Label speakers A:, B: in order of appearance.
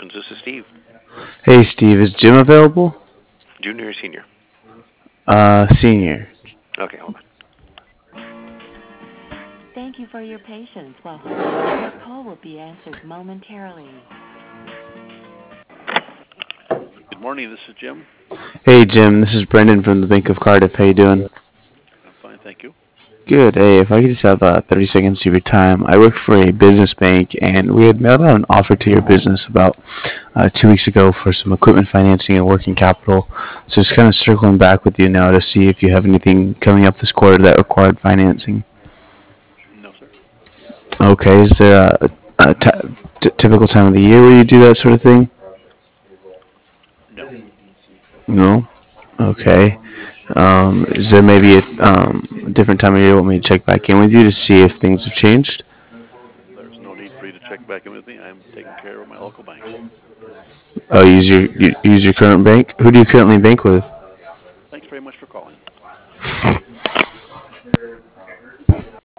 A: Loans. This is Steve.
B: Hey Steve, is Jim available?
A: Junior or senior?
B: Senior.
A: Okay, hold on.
C: Thank you for your patience while holding. Your call will be answered momentarily.
D: Good morning. This is Jim.
B: Hey Jim, this is Brendan from the Bank of Cardiff. How you doing?
D: I'm fine, thank you.
B: Good. Hey, if I could just have 30 seconds of your time. I work for a business bank, and we had mailed out an offer to your business about 2 weeks ago for some equipment financing and working capital. So just kind of circling back with you now to see if you have anything coming up this quarter that required financing.
D: No, sir.
B: Okay. Is there typical time of the year where you do that sort of thing?
D: No.
B: No. Okay. Is there maybe a different time of year you want me to check back in with you to see if things have changed?
D: There's no need for you to check back in with me. I'm taking care of my local bank.
B: Oh, use your current bank. Who do you currently bank with?
D: Thanks very much for calling.